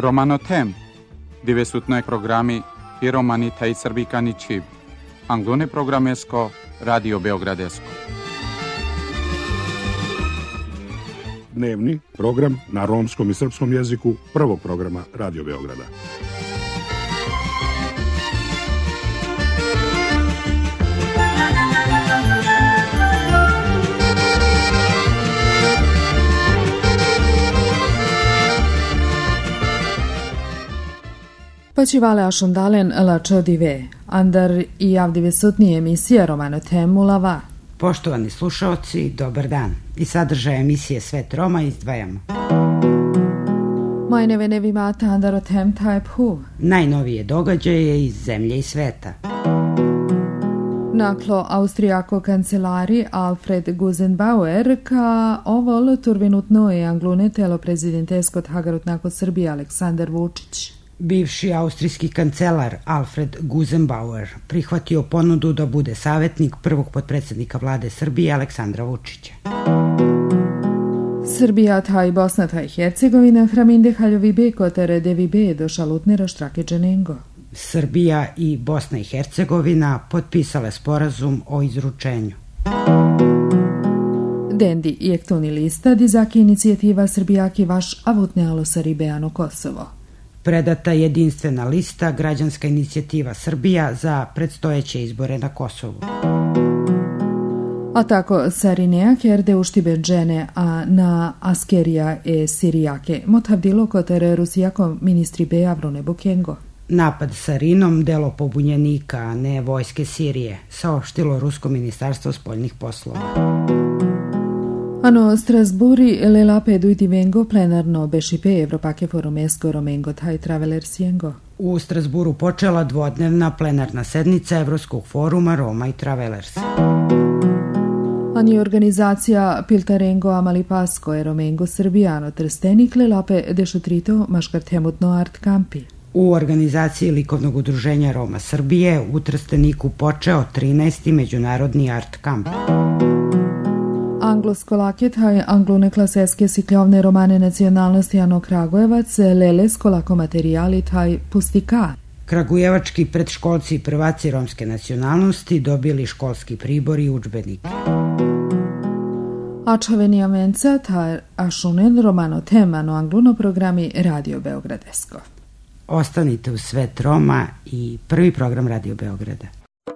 Romanotem, dove sutno programi i romanita i srbikani čib, anglone programesko, Radio Beogradesko. Dnevni program na romskom i srpskom jeziku prvog programa Radio Beograda. Počivale ašundalen lačo dive, andar i javdive sutnije emisije Romano Temulava. Poštovani slušaoci, dobar dan. I sadržaj emisije Svet Roma izdvajamo. Majneve nevi mata andar o tem tajp hu. Najnovije događaje iz zemlje i sveta. Naklo austrijako kancelari Alfred Gusenbauer ka ovol turvinutno je anglune telo prezidenteskot hagarutnako Srbije Aleksandar Vučić. Bivši austrijski kancelar Alfred Gusenbauer prihvatio ponudu da bude savjetnik prvog potpredsjednika vlade Srbije Aleksandra Vučića. Srbija taj Bosna taj Hercegovina hraminde haljovi bekotere devi be do šalutnera štrake dženengo. Srbija i Bosna i Hercegovina potpisale sporazum o izručenju. Dendi jektuni lista dizaki inicijativa Srbijaki vaš avutne alo Ribeano Kosovo. Predata jedinstvena lista građanska inicijativa Srbija za predstojeće izbore na Kosovu. A tako Sarinea kerde uštibe džene a na Askerija e Sirijake motavdilo kotere Rusijako ministri Bejavrone Bukengo. Napad Sarinom delo pobunjenika, a ne vojske Sirije, saopštilo Rusko ministarstvo spoljnih poslova. Ano Strasburi le lape duiti vengo plenarno bešipe Evropake forumesko romengo taj traveler siengo. U Strasburu počela dvodnevna plenarna sednica Evropskog foruma Roma i Travelers. Ani organizacija Piltarengo Amalipasko e romengo Srbijano Trstenik le lape dešutrito maškartemutno art kampi. U organizaciji likovnog udruženja Roma Srbije u Trsteniku počeo 13. međunarodni art kamp. Anglo-skolake taj anglone klaseske sikljovne romane nacionalnosti Ano Kragujevac, lele skolako materijali taj pustika. Kragujevački predškolci i prvaci romske nacionalnosti dobili školski pribor i udžbenike. Ačaveni amenca taj ašunen romano temano angluno programi Radio Beogradesko. Ostanite u Svet Roma i prvi program Radio Beograda.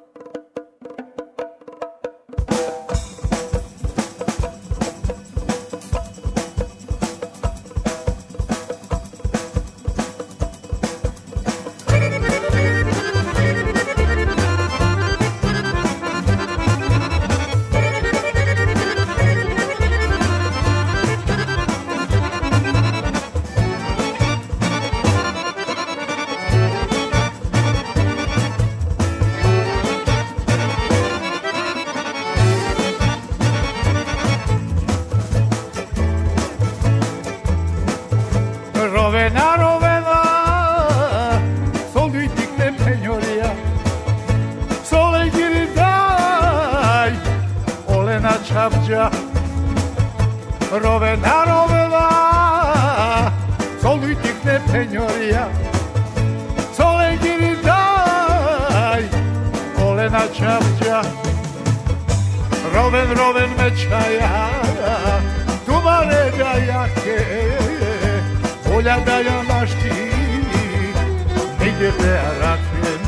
Roven mečaja, tumare da jake, volja da ja našti, nigdje te rakem.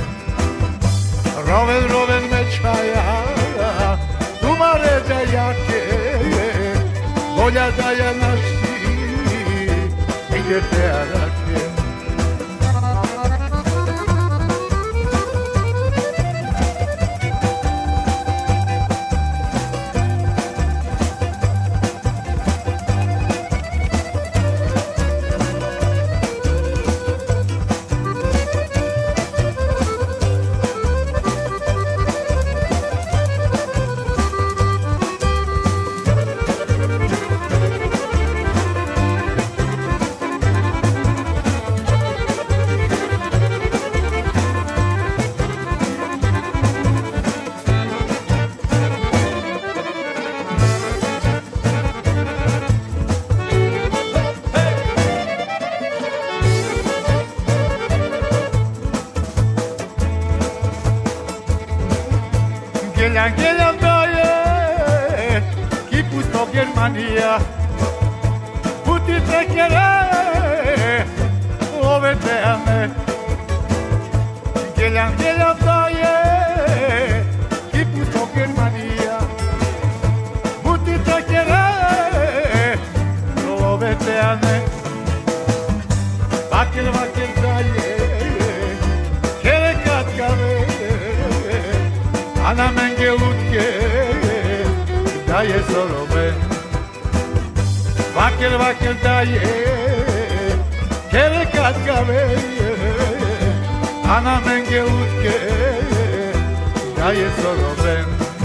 Roven mečaja, tumare da jake, volja da ja našti, nigdje te rakem. Geljan daje ki pusto Germanija puti trekere ove teme Geljan daje ki pusto Germanija puti trekere ove teme Vaker daje kere katkave Ana menge lutke daje sorobe Vaker daje kere katkave Ana menge lutke daje sorobe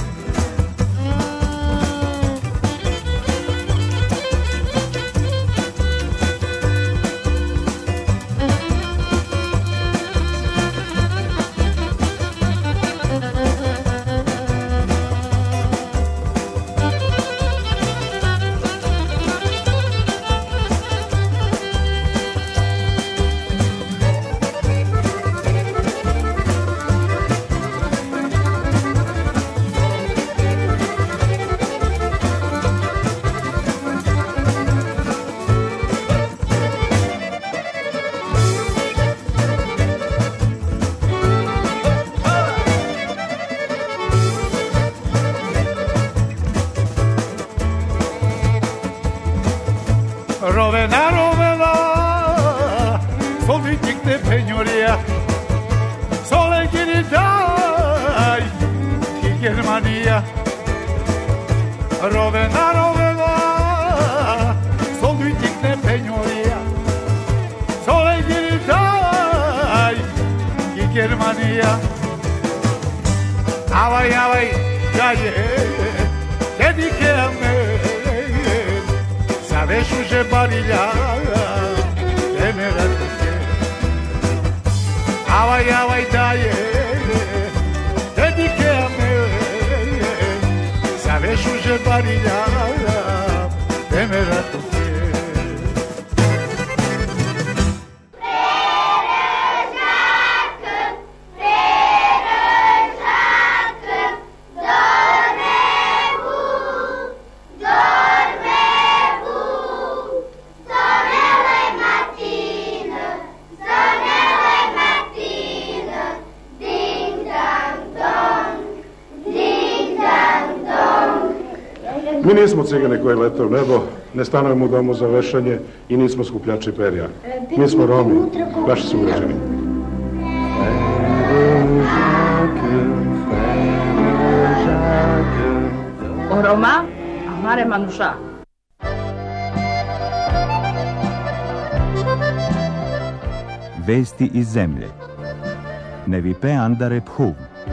Rovena, solvitikte penjoria Sole giritaj ki Germanija Rovena, solvitikte penjoria Sole giritaj ki Germanija Avaj, daje, dedike me Vešu žebarilja, temera tuke Avaj daje, dedike me Sa vešu žebarilja, temera tuke Mi nismo cigane koji lete u nebo, ne stanujemo u domu za vešanje i nismo skupljači perja. Mi smo Romi, vaši sugrađani. Oroma, amare manuša. Vesti iz zemlje. Nevipe andare phuv.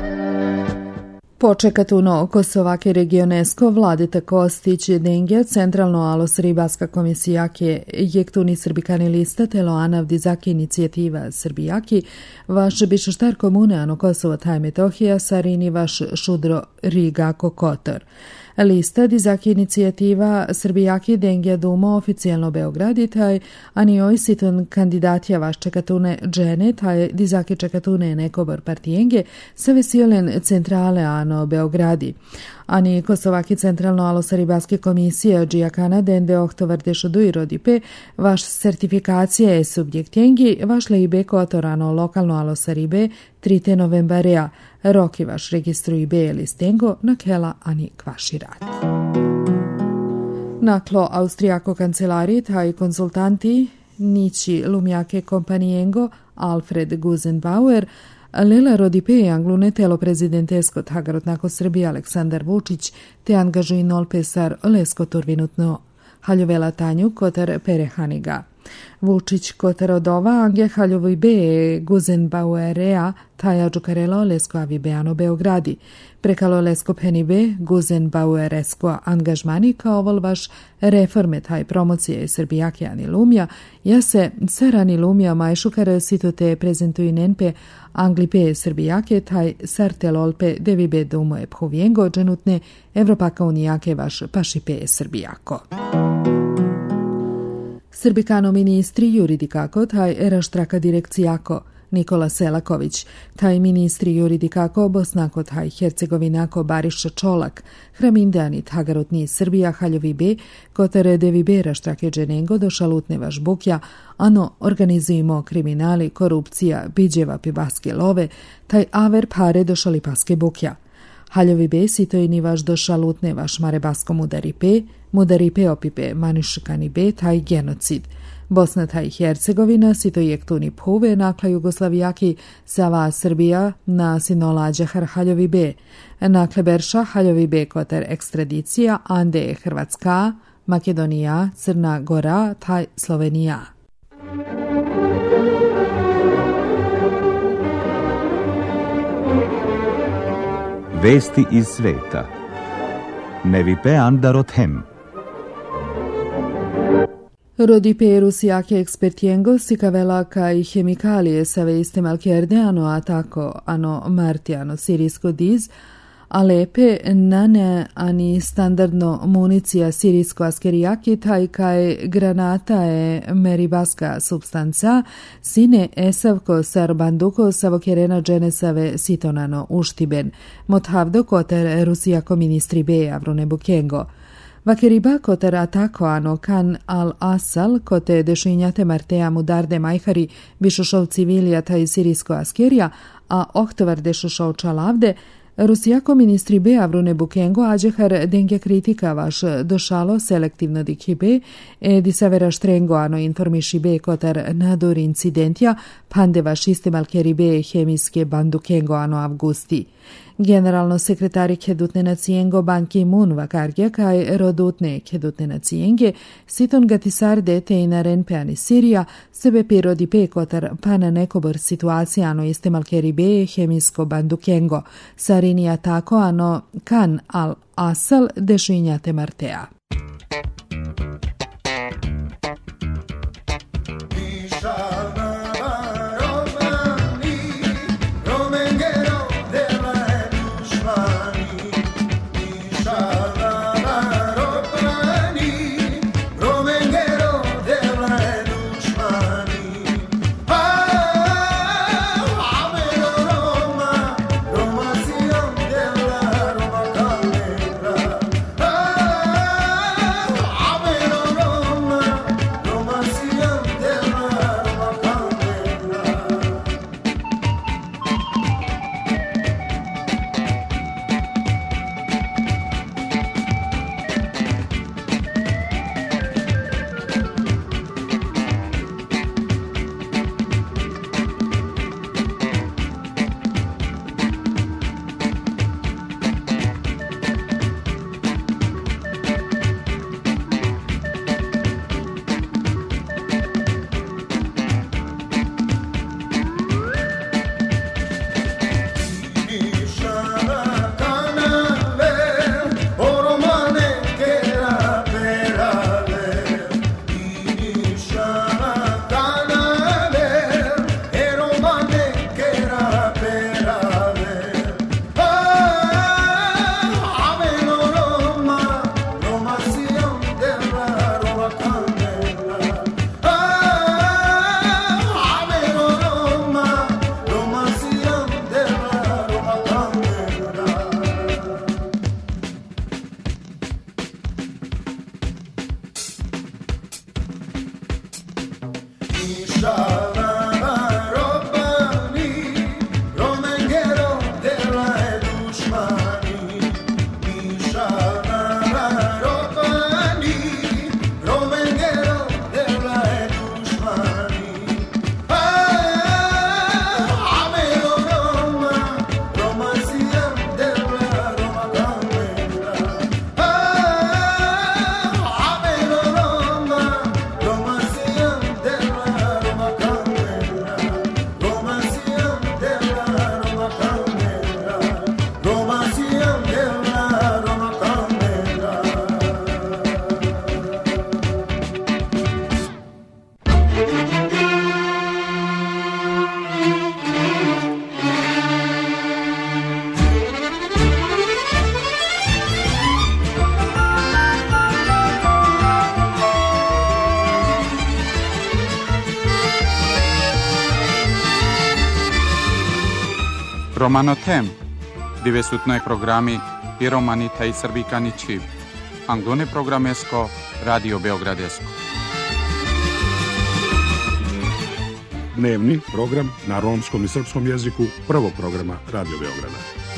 Počekatuno Kosovake regionesko vladite Kostić Dengja centralno alos ribaska komisijake jektuni srbikani lista telo anavdizaki inicijativa Srbijaki vaš biše štar komune ano Kosovo taj Metohija sarini vaš šudro Rigako Kotor. Lista dizaki inicijativa Srbijaki Dengja Dumo oficijalno Beogradi taj ani oj siton kandidatja vaš čekatune džene taj dizaki čekatune nekobor partijenge sa vesiolen centrale ano Beogradi. Ani Kosovaki centralno alos ribaske komisije džijakana dende ohtovardešo duirodipe vaš sertifikacija je subjektjengi vaš leibe kotorano lokalno alos ribe 3. novembarea. Roki vaš registru IBE listengo na kela ani kvaši rad. Naklo Austrijako kancelarije taj konsultanti Nici Lumjake kompanijengo Alfred Gusenbauer Lela rodipe anglune telo prezidenteskot Hagarotnako Srbije Aleksandar Vučić te angažuj nolpesar lesko turvinutno haljovela tanju kotar perehaniga. Vučić kotarodova ange haljovoj be Gusenbauerea taja džukarelo lesko avibeano Beogradi. Prekalo lesko penibe Gusenbaueresko angažmani kao vol vaš reforme taj promocije Srbijake ani lumja, ja se serani lumja majšukare sitote prezentuju nenpe Anglipe Srbijake taj sartelolpe devibe dumo je phuvijengo dženutne Evropaka unijake vaš pašipe Srbijako. Srbikano ministri juridikako taj raštraka direkcijako Nikola Selaković, taj ministri juridikako Bosnako taj Hercegovinako Bariša Čolak, Hramindeanit Hagarotni Srbija Haljovi B, Kotere Devibera Štrake Dženengo do Šalutne Žbukja, ano organizujemo kriminali, korupcija, biđeva pibaske love, taj aver pare do Šalipaske Bukja. Haljovi B sito je ni vaš do Šalutne vaš Marebasko mudari P opipe Maniškani B taj genocid. Bosna taj Hercegovina sito jektuni puve nakla Jugoslavijaki Sava Srbija na sinolađa Haljovi B. Nakle Berša Haljovi B koter ekstradicija Ande Hrvatska, Makedonija, Crna Gora taj Slovenija. Vesti iz sveta. Nevipe Andarot hem. Rodipe Rusijake ekspertjengo sikavela kaj hemikalije save istemalkerde ano tako ano martijano sirijsko diz, a lepe nane ani standardno municija sirijsko askerijaki taj kaj granata je meribaska substanca sine esavko sarbanduko savokerena dženesave sitonano uštiben, mothavdo koter Rusijako ministri B. Avrune Bukengo. Vakeriba koter atako ano kan al-Asal kote dešinjate martea mudarde majhari bišošov civilija taj sirijsko askerija, a oktovar dešošov čalavde, Rusijako ministri B. Avrune Bukengo ađehar denge kritika vaš došalo selektivno dikibe, disavera štrengo ano informiši B. kotar nador incidentja, pande vaš istemalkeri B. hemijske bandukengo ano avgusti. Generalno sekretari Kedutne nacijengo Ban Ki-moon vakarge kaj rodutne Kedutne nacijenge siton gatisar dete i naren peani Sirija sebe pirodi pe kotar pana nekobor situacija ano istemalkeri be hemijsko bandukengo sarinija tako ano kan al asal dešinjate martea. Romanotem, divesutnoj programi Piromanita i Srbikani Čib, Anglone programesko, Radio Beogradesko. Dnevni program na romskom i srpskom jeziku prvog programa Radio Beograda.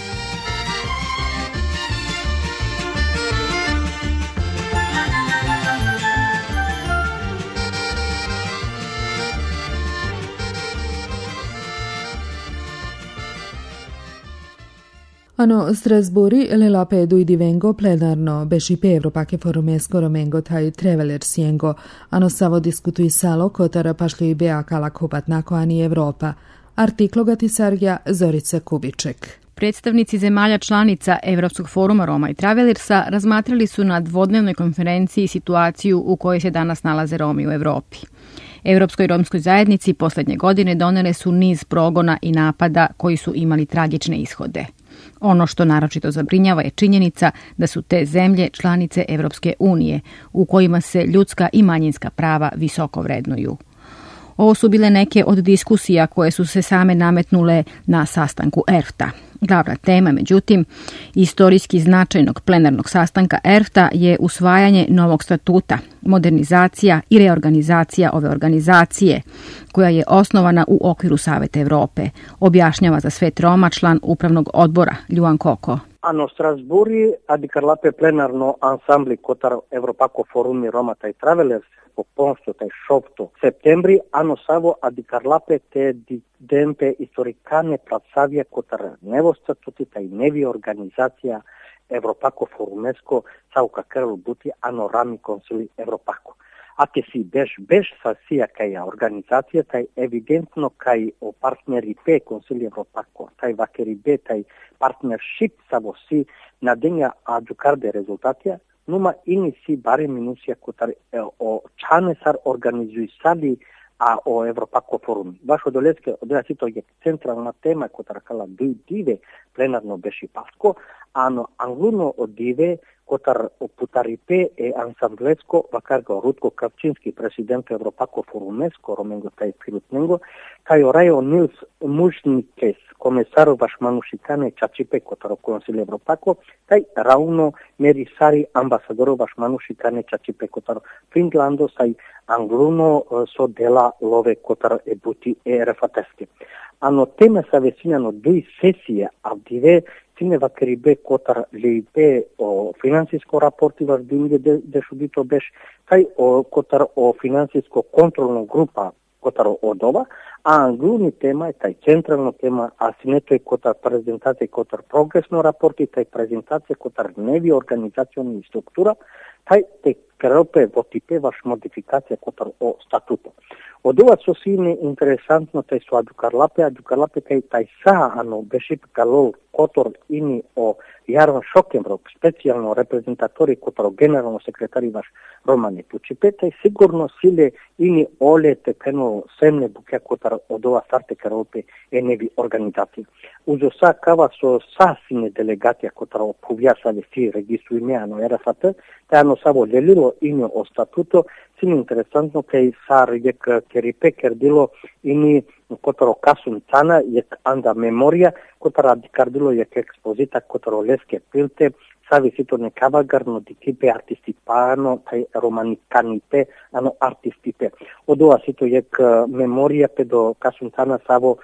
Ano Strasburi lela pedu i divengo plenarno bešipe Evropake forumesko romengo taj treveler siengo. Ano savo diskutui salo kotara pašlju i bea kala kupat nako ani Evropa. Artiklogati Sargija Zorica Kubiček. Predstavnici zemalja članica Evropskog foruma Roma i Travelersa razmatrali su na dvodnevnoj konferenciji situaciju u kojoj se danas nalaze Romi u Evropi. Evropskoj romskoj zajednici posljednje godine donele su niz progona i napada koji su imali tragične ishode. Ono što naročito zabrinjava je činjenica da su te zemlje članice Evropske unije, u kojima se ljudska i manjinska prava visoko vrednuju. Ovo su bile neke od diskusija koje su se same nametnule na sastanku ERFTA. Glavna tema, međutim, istorijski značajnog plenarnog sastanka ERFTA je usvajanje novog statuta, modernizacija i reorganizacija ove organizacije, koja je osnovana u okviru Saveta Evrope, objašnjava za svet Roma član upravnog odbora Ljuan Koko. Ano Strasburi, adikarlape plenarno ansambli kotar Evropako forumi Roma taj Travelers, po ponsto taj šopto septembri, ano savo adikarlape te dempe historikane placavije kotar nevo statuti taj nevi organizacija Evropako forumesko sauka kerlu buti ano rami konsili Evropako. Ake si bež sa sija kaj organizacija, taj evidentno kaj o partneri pe konsili Evropako, taj vakeri be, taj partnership savo si nadenja adjukarde rezultatija, numa ini si bare minusija kotar o čane sar organizuj sali a o Evropako forumi. Vašo doleske odreasito je centralna tema kotar kala dive plenarno beši pasko, ano angluno dive kotar putaripe e ansamblesko vakarga Rutko Kavčinski, president Evropako forumesko, romengo taj pilutnengo, kaj orajo Nils Mužnikes, komesaro vaš manušikane čačipe kotar konsil Evropako, kaj rauno merisari ambasadoro vaš manušikane čačipe kotar Finlando, saj angluno so dela love kotar e buti e refateske. Ano teme sa vecinjano dui sesije, a dive cine vakeribe kotar libe o finansijsko raporti vaš dinge dešudito beš, kaj o kotar o finansijsko kontrolno grupa kotar odova, a glavni tema je taj centralno tema, a sineto je kotar prezentacije kotar progresno raporti, taj prezentacije kotar nevi organizacioni struktura, taj te kreope votipe vaš modifikacija kotar o statuto. Od ova su sine interesantno taj su adukarlape taj sa ano bešip kalol kotor ini o Jarvan Šokemrok, specijalno reprezentatori kotor generalno sekretari vaš Romane Pučipe, taj sigurno sile ini ole te krenuo semne buke kotar od ova starte kreope e nevi organizacije. Uzo sa kava so sasine delegatija kotar opuvja sa vesi registru imeano RFAT, taj ano savo ljelilo ini o statuto, sin interesantno kaj sar jek keripe kerdilo ini kotaro kasun cana jek anda memoria, kotara adikardilo jek ekspozita kotaro leske pilte, savi sito nekavagarno dikipe artistipano, taj romanikanipe, ano artistipe. Odova sito jek memoria pedo kasun cana savo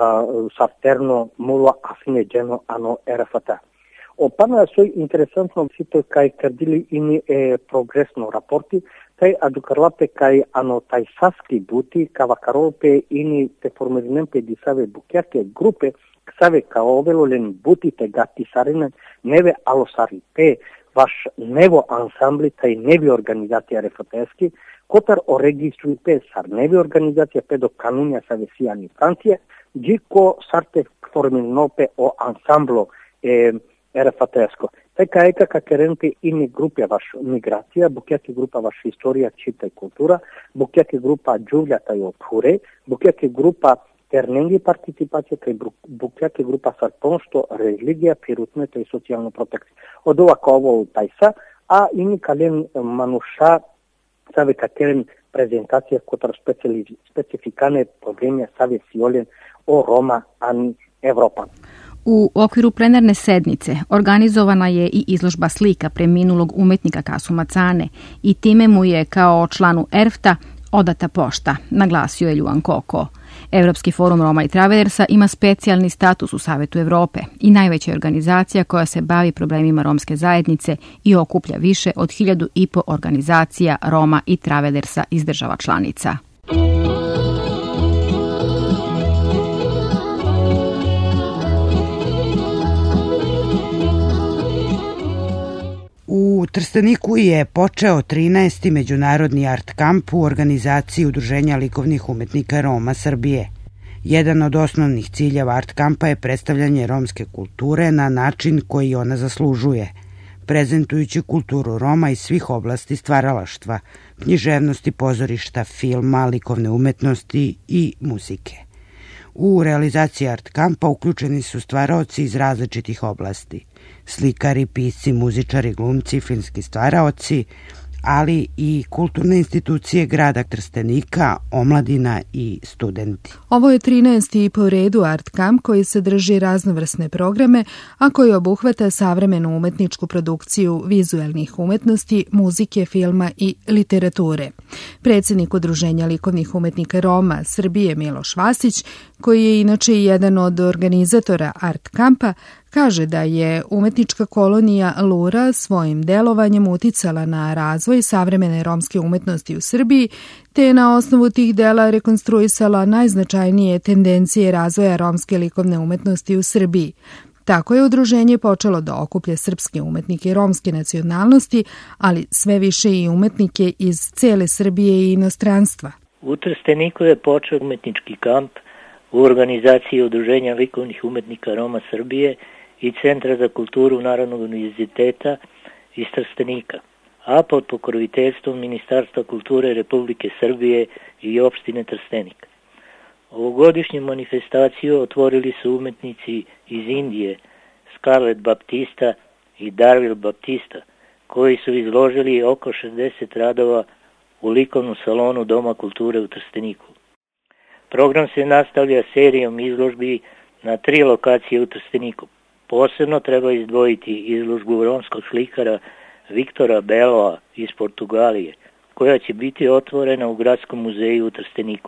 sarterno mulo afine dženo ano RFT. Opana soj interesantno sito kaj kardili ini progresno raporti, taj adukarlape kaj ano taj saski buti kavakarope ini te formirimempe di save bukiake grupe save kao ovelo len buti te gati sarine neve alosaripe vaš nevo ansambli taj nevi organizacija refoteski kotar o registru pe sar nevi organizacija pedo kanunja save sijani Francije džiko sarte forminope o ansamblo RFT-esko. Така е како ренте ини група ваш миграција, букјаки група ваш историја, чита и култура, букјаки група џувљата и опуре, букјаки група терненги партиципација, кај букјаки група сарпоншто, религија, прирутната и социјална протекција. Од ова као тајса, а ини кален мануша саве катерен презентација котар спецификане проблеми саве сиолен о Рома ани Европа. U okviru plenarne sednice organizovana je i izložba slika preminulog umetnika Kasuma Cane i time mu je kao članu ERFTA odata pošta, naglasio je Ljuan Koko. Evropski forum Roma i Travelersa ima specijalni status u Savetu Evrope i najveća je organizacija koja se bavi problemima romske zajednice i okuplja više od 1.500 organizacija Roma i Travelersa iz država članica. U Trsteniku je počeo 13. međunarodni art kamp u organizaciji Udruženja likovnih umetnika Roma Srbije. Jedan od osnovnih ciljeva art kampa je predstavljanje romske kulture na način koji ona zaslužuje, prezentujući kulturu Roma iz svih oblasti stvaralaštva, književnosti, pozorišta, filma, likovne umetnosti i muzike. U realizaciji art kampa uključeni su stvaraoci iz različitih oblasti, slikari, pisci, muzičari, glumci, filmski stvaraoci, ali i kulturne institucije grada Trstenika, omladina i studenti. Ovo je 13. po redu art kamp koji sadrži raznovrsne programe, a koji obuhvata savremenu umetničku produkciju vizuelnih umetnosti, muzike, filma i literature. Predsjednik Udruženja likovnih umetnika Roma Srbije Miloš Vasić, koji je inače jedan od organizatora art kampa, kaže da je umetnička kolonija Lura svojim delovanjem uticala na razvoj savremene romske umetnosti u Srbiji, te je na osnovu tih dela rekonstruisala najznačajnije tendencije razvoja romske likovne umetnosti u Srbiji. Tako je udruženje počelo da okuplja srpske umetnike romske nacionalnosti, ali sve više i umetnike iz cele Srbije i inostranstva. U Trsteniku je počeo umetnički kamp u organizaciji Udruženja likovnih umetnika Roma Srbije i Centra za kulturu Narodnog univerziteta iz Trstenika, a pod pokroviteljstvom Ministarstva kulture Republike Srbije i opštine Trstenik. Ovogodišnju manifestaciju otvorili su umetnici iz Indije, Scarlett Baptista i Darvil Baptista, koji su izložili oko 60 radova u likovnom salonu Doma kulture u Trsteniku. Program se nastavlja serijom izložbi na 3 lokacije u Trsteniku. Posebno treba izdvojiti izložbu romskog slikara Viktora Beloa iz Portugalije, koja će biti otvorena u Gradskom muzeju u Trsteniku.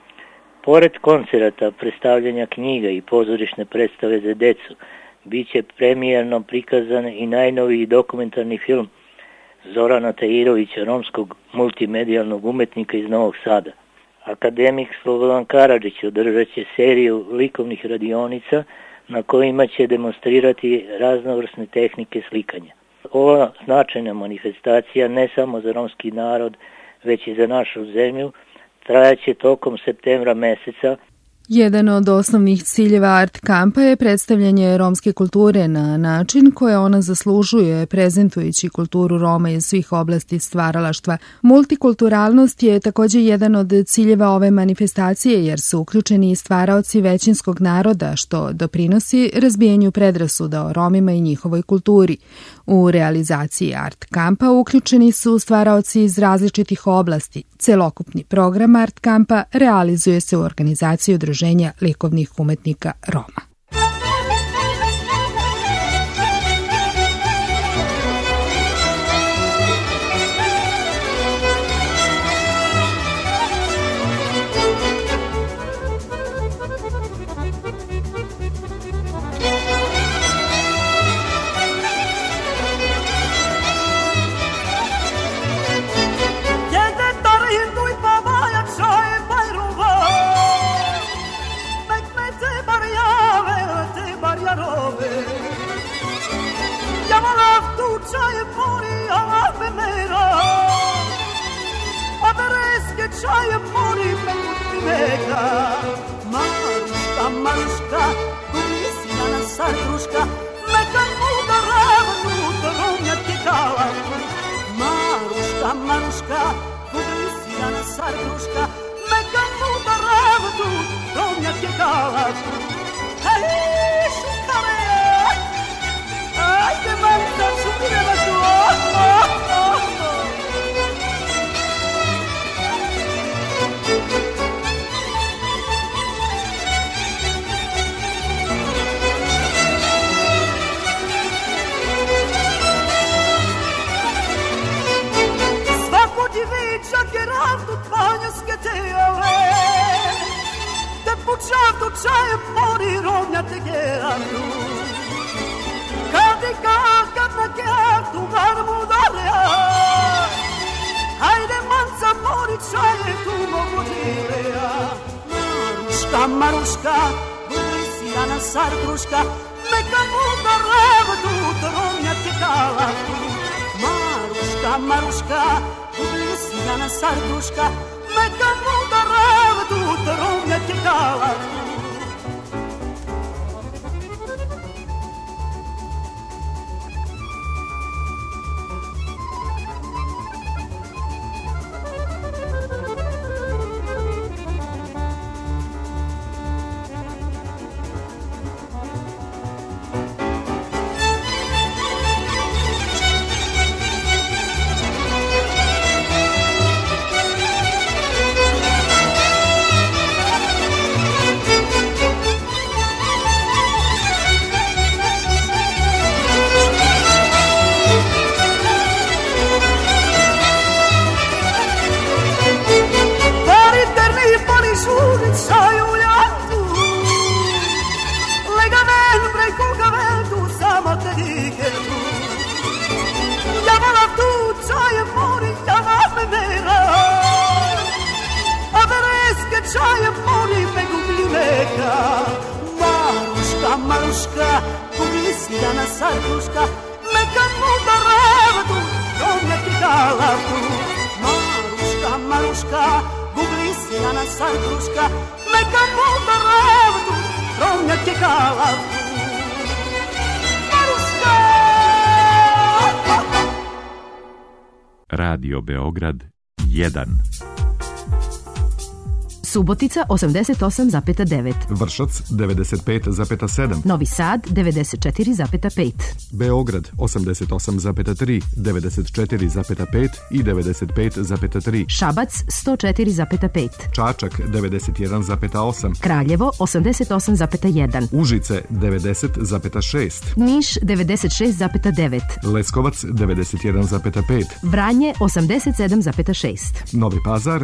Pored koncerata, predstavljanja knjiga i pozorišne predstave za decu, bit će premijerno prikazan i najnoviji dokumentarni film Zorana Tahirovića, romskog multimedijalnog umetnika iz Novog Sada. Akademik Slobodan Karadžić održat će seriju likovnih radionica na kojima će demonstrirati raznovrsne tehnike slikanja. Ova značajna manifestacija ne samo za romski narod, već i za našu zemlju, trajaće tokom septembra meseca. Jedan od osnovnih ciljeva art kampa je predstavljanje romske kulture na način koje ona zaslužuje, prezentujući kulturu Roma iz svih oblasti stvaralaštva. Multikulturalnost je također jedan od ciljeva ove manifestacije, jer su uključeni i stvaraoci većinskog naroda, što doprinosi razbijanju predrasuda o Romima i njihovoj kulturi. U realizaciji art kampa uključeni su stvaraoci iz različitih oblasti. Celokupni program art kampa realizuje se u organizaciji Udruženja likovnih umetnika Roma. Maruška, kurisina sarkruška, meka muda ravnu, doronjak je kala. Maruška, kurisina sarkruška, meka muda ravnu, doronjak je kala. Hej, šukare, ajde manca, šukireva tu, c'è fuori rogna te chiaro Cadi cacca che tu garmu d'aria Haide manza fuori c'è tu mo motirea Maruška, budri na sartruška, neka muda reva tu, trovnja tjekala tu. Maruška, budri na sartruška, neka muda reva tu, trovnja tjekala tu. Maruška, pogli si na sarduška, neka muda reva tu, trovnja tjekala tu. Maruška, pogli si na sarduška, neka muda reva tu, trovnja tjekala tu. Maruška! Radio Beograd 1 Subotica 88,9. Vršac 95,7. Novi Sad 94,5. Beograd 88,3, 94,5 i 95,3. Šabac 104,5. Čačak 91,8. Kraljevo 88,1. Užice 90,6. Niš 96,9. Leskovac 91,5. Vranje 87,6. Novi Pazar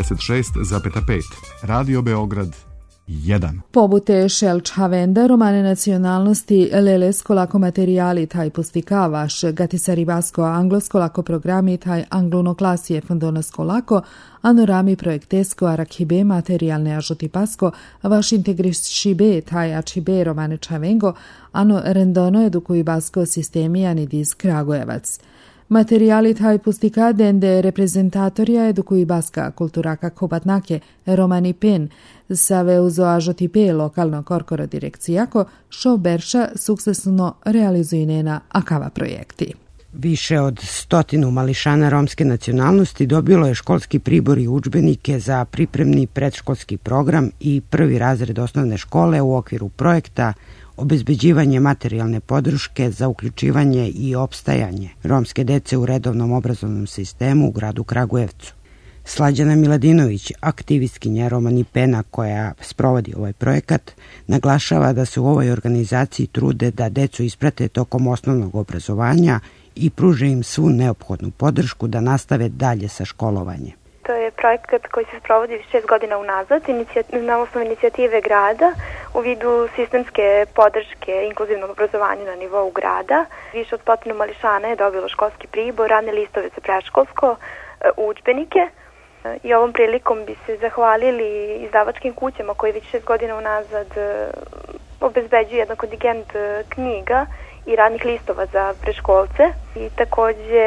96,5. Radio Beograd 1. Pobute Šelčhavenda, romane nacionalnosti, lelesko lako materijali taj pustikavaš, gatisaribasko anglosko lako programi taj anglonoklasije fondonasko lako, anorami projektesko arakhibe materijalne ažotipasko, vaš integrišibe taj ačibe romane čavengo, ano rendono edukuibasko sistemijani diz Kragujevac. Materijali taj pustika dende reprezentatorija edukuibaska kulturaka kobatnake romani pen save uzo ažotipe lokalno korkoro direkcijako šo berša sukcesno realizujnena akava projekti. Više od 100 mališana romske nacionalnosti dobilo je školski pribor i udžbenike za pripremni predškolski program i prvi razred osnovne škole u okviru projekta obezbeđivanje materijalne podrške za uključivanje i opstajanje romske dece u redovnom obrazovnom sistemu u gradu Kragujevcu. Slađana Miladinović, aktivistkinja Romani Pena koja sprovodi ovaj projekat, naglašava da se u ovoj organizaciji trude da decu isprate tokom osnovnog obrazovanja i pruže im svu neophodnu podršku da nastave dalje sa školovanjem. To je projekat koji se sprovodi 6 godina unazad na osnovu inicijative grada u vidu sistemske podrške inkluzivnog obrazovanja na nivou grada. Više od 100 mališana je dobilo školski pribor, radne listove za predškolsko, udžbenike. I ovom prilikom bi se zahvalili izdavačkim kućama koji već 6 godina unazad obezbeđuju jedan kontingent knjiga i radnih listova za predškolce. I takođe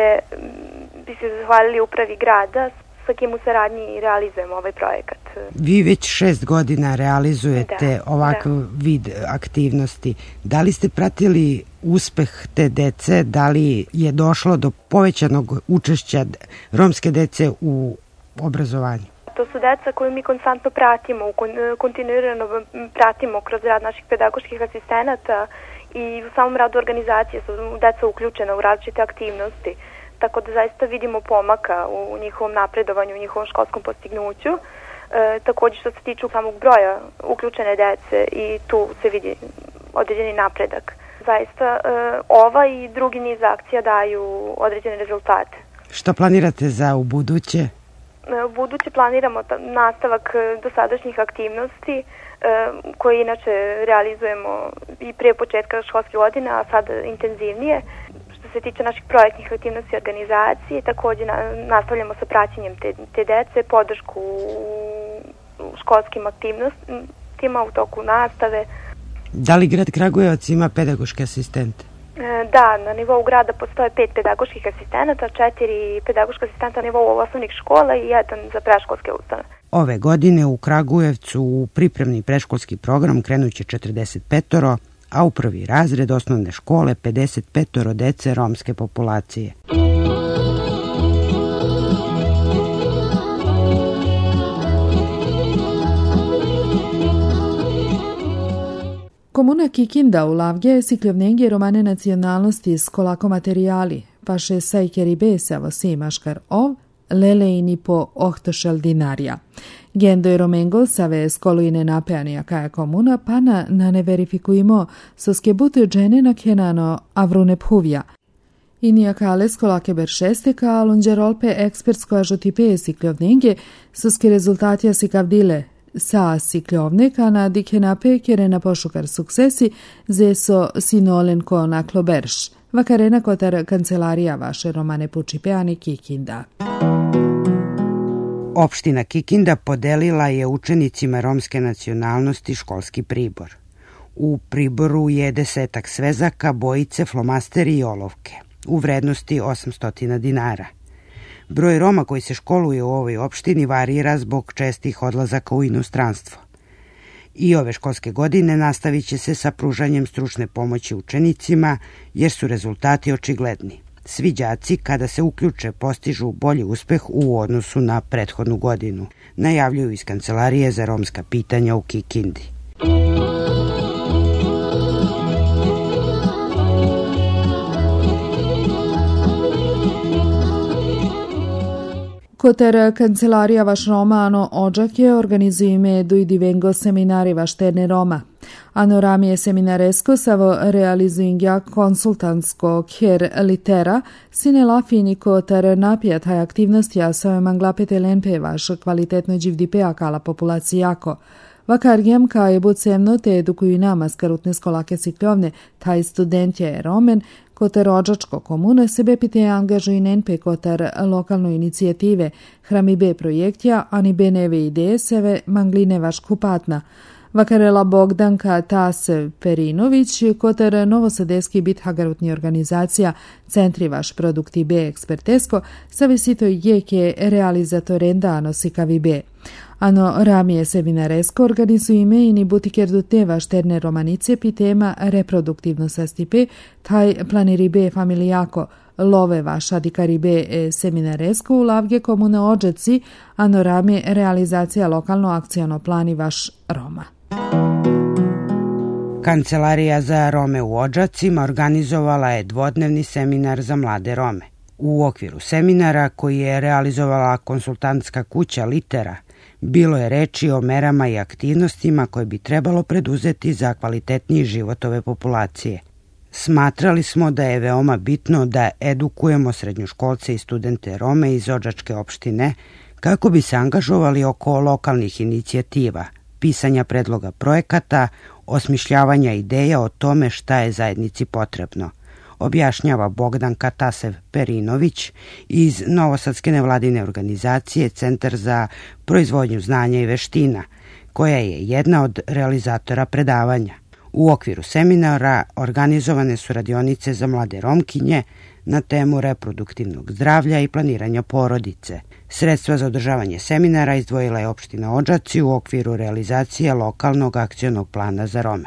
bi se zahvalili upravi grada sa kim u saradnji realizujemo ovaj projekat. Vi već 6 godina realizujete ovakav vid aktivnosti. Da li ste pratili uspeh te dece? Da li je došlo do povećanog učešća romske dece u obrazovanju? To su deca koju mi konstantno pratimo, kontinuirano pratimo kroz rad naših pedagoških asistenata i u samom radu organizacije su deca uključena u različite aktivnosti. Tako da zaista vidimo pomaka u njihovom napredovanju, u njihovom školskom postignuću. Također što se tiče samog broja uključene dece i tu se vidi određeni napredak. Zaista ova i drugi niz akcija daju određene rezultate. Što planirate za u buduće? U buduće planiramo nastavak dosadašnjih aktivnosti, koje inače realizujemo i prije početka školske godine, a sad intenzivnije. Što se tiče naših projektnih aktivnosti i organizacije, također nastavljamo sa praćenjem te dece, podršku u školskim aktivnostima u toku nastave. Da li grad Kragujevac ima pedagoške asistente? Da, na nivou grada postoje 5 pedagoških asistenata, 4 pedagoška asistenta na nivou osnovnih škola i 1 za predškolske ustanove. Ove godine u Kragujevcu u pripremni predškolski program krenuće 45, a u prvi razred osnovne škole 55 dece romske populacije. Komuna Kikinda u Lavge sikljovnengi romane nacionalnosti s kolako materijali, paše sajkeri besavo simaškar ov, lelejni po ohtošel dinarja. Gendo i romengo save skolujine napeanija kaja komuna, pana na ne verifikujemo soske bute džene na kenano avrune phuvja. Inijakale skolake beršesteka, alunđerolpe ekspertsko ažotipe sikljovnenge, soske rezultatija sikavdile, sa sikljovneka na dikenape kerena pošukar suksesi zeso sinolenko na kloberš. Vakarena kotar kancelarija vaše romane Pučipeani Kikinda. Opština Kikinda podelila je učenicima romske nacionalnosti školski pribor. U priboru je 10 svezaka, bojice, flomasteri i olovke u vrednosti 800 dinara. Broj Roma koji se školuje u ovoj opštini varira zbog čestih odlazaka u inostranstvo. I ove školske godine nastavit će se sa pružanjem stručne pomoći učenicima jer su rezultati očigledni. Svi đaci kada se uključe postižu bolji uspeh u odnosu na prethodnu godinu, najavljuju iz Kancelarije za romska pitanja u Kikindi. Kotar kancelarija vaš Roma ano ođake organizuje medu i divengo seminari vaš terne Roma. Ano ramije seminaresko savo realizingja konsultantsko kjer litera sine lafini kotar napijat haj aktivnosti a save manglapete lenpe vaš kvalitetno dživdipe akala populacijako. Vakargjem ka je bucemno te edukuju nama skarutne skolake sikljovne, taj studentje je romen, kotar ođačko komune sebe pite angažuju nenpe kotar lokalno inicijative, hrami B projektja, ani B neve ideje seve mangline vaš kupatna. Vakarela Bogdanka Tasev Perinović, kotar novosadeski bit hagarutni organizacija Centri vaš produkti B ekspertesko, savisito jeke realizatorenda ano sikavi B. Ano ramije seminaresko organizuje ime i ni butiker do teva šterne romanice pitema reproduktivno sastipe, taj planiri B familijako, love vaša dikari B seminaresko u Lavge komune Ođaci, ano ramije realizacija lokalno akcijono plani vaš Roma. Kancelarija za Rome u Odžacima organizovala je dvodnevni seminar za mlade Rome. U okviru seminara koji je realizovala konsultantska kuća Litera, bilo je reči o merama i aktivnostima koje bi trebalo preduzeti za kvalitetniji život ove populacije. Smatrali smo da je veoma bitno da edukujemo srednjoškolce i studente Rome iz Odžačke opštine kako bi se angažovali oko lokalnih inicijativa, pisanja predloga projekata, osmišljavanja ideja o tome šta je zajednici potrebno, objašnjava Bogdanka Tasev Perinović iz Novosadske nevladine organizacije Centar za proizvodnju znanja i veština, koja je jedna od realizatora predavanja. U okviru seminara organizovane su radionice za mlade Romkinje na temu reproduktivnog zdravlja i planiranja porodice. Sredstva za održavanje seminara izdvojila je opština Odžaci u okviru realizacije lokalnog akcionog plana za Rome.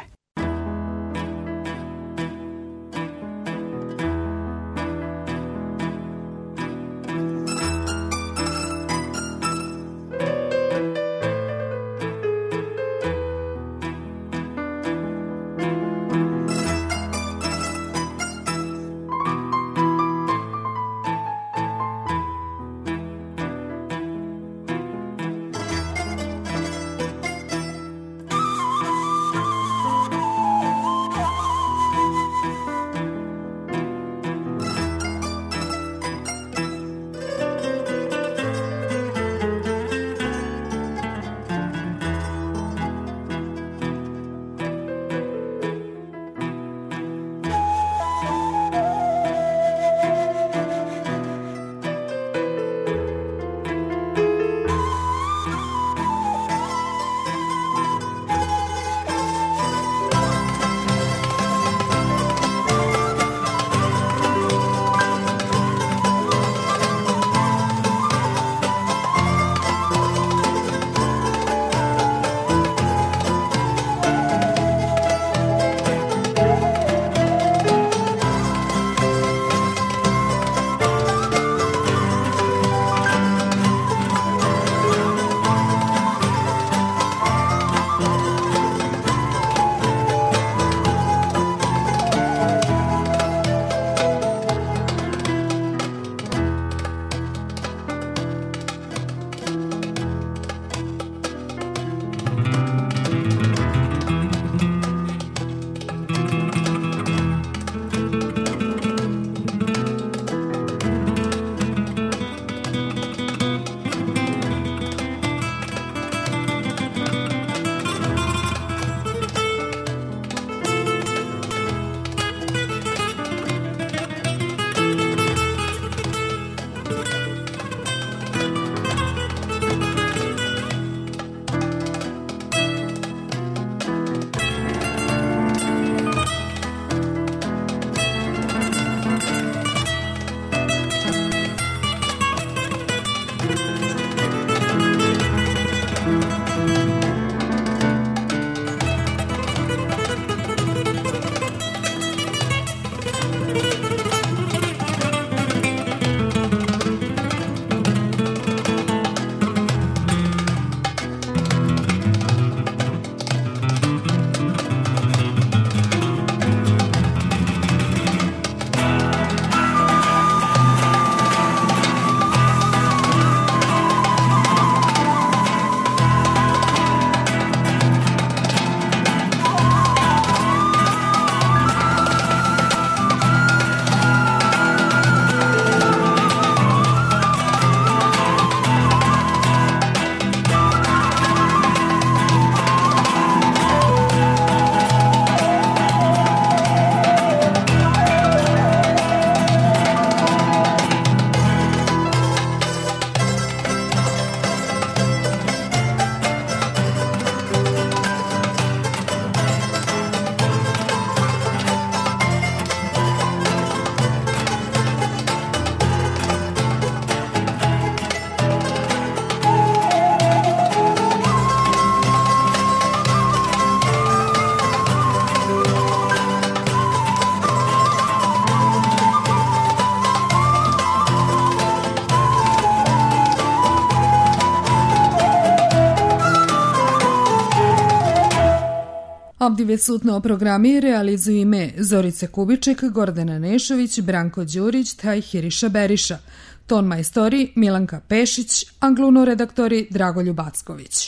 Obdive sutno programi realizuju ime Zorica Kubiček, Gordana Nešović, Branko Đurić, taj Hiriša Beriša. Ton majstori Milanka Pešić, angluno redaktori Dragoljub Acković.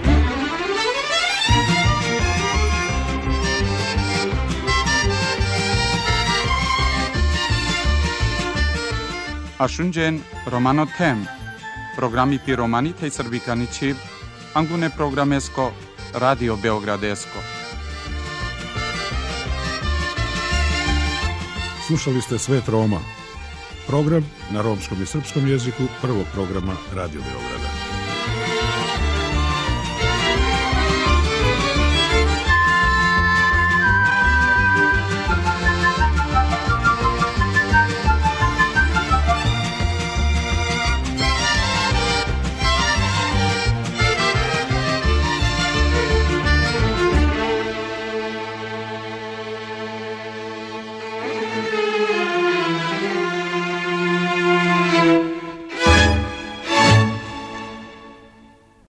Ashunjen Romano Tem, programi pi Romani tej Srbikani Čib, angune programesko, Radio Beogradesko. Slušali ste Svet Roma, program na romskom i srpskom jeziku prvog programa Radio Beograda.